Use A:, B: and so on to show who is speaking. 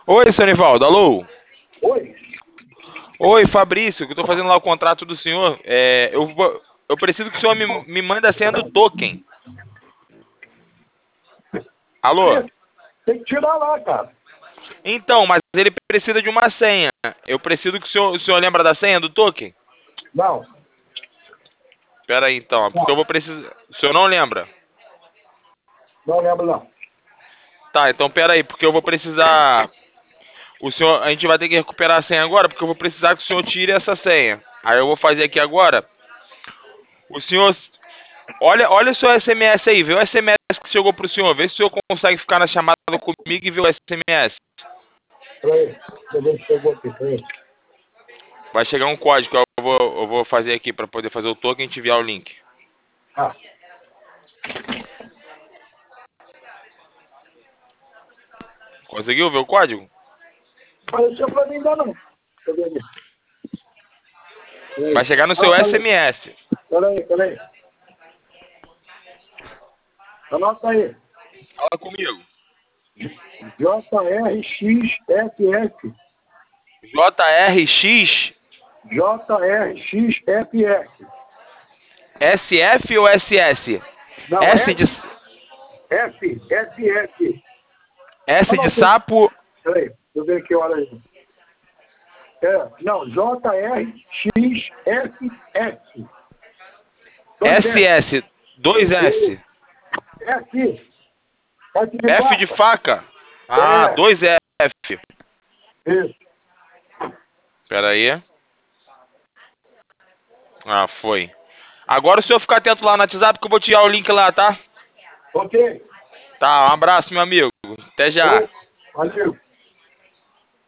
A: Oi, seu Nivaldo, alô?
B: Oi?
A: Oi, Fabrício, que eu tô fazendo lá o contrato do senhor. Eu preciso que o senhor me mande a senha do token. Alô?
B: Tem que tirar lá, cara.
A: Então, mas ele precisa de uma senha. Eu preciso que o senhor lembra da senha do token?
B: Não,
A: Pera aí, então, é porque eu vou precisar. O senhor não lembra?
B: não lembro não.
A: Tá, então pera aí, porque eu vou precisar. A gente vai ter que recuperar a senha agora, porque eu vou precisar que o senhor tire essa senha. Aí eu vou fazer aqui agora. O senhor, olha o seu SMS aí, vê o SMS que chegou pro senhor, vê se o senhor consegue ficar na chamada comigo e ver o SMS.
B: Peraí, deixa eu ver se chegou aqui, peraí.
A: Vai chegar um código que eu vou fazer aqui para poder fazer o token e te enviar o link.
B: Ah,
A: Conseguiu ver o código?
B: apareceu pra mim ainda não. Deixa eu ver aqui.
A: Vai
B: Peraí.
A: chegar no
B: Ah,
A: seu
B: tá aí.
A: SMS.
B: Peraí. Anota aí.
A: Fala comigo.
B: JRXFF.
A: JRX
B: JRXFF.
A: SF ou SS?
B: Não,
A: S de,
B: FFF.
A: S de
B: Anota aí.
A: sapo,
B: Peraí, deixa eu ver que hora aí. Não, JRXFF. Dois F.
A: SS, 2S.
B: F. F de
A: F de
B: vaca.
A: faca. Ah,
B: É,
A: 2F.
B: isso.
A: Pera aí. Ah, foi. Agora o senhor fica atento lá no WhatsApp que eu vou tirar o link lá, tá?
B: Ok.
A: Tá, um abraço, meu amigo. Até já.
B: Valeu.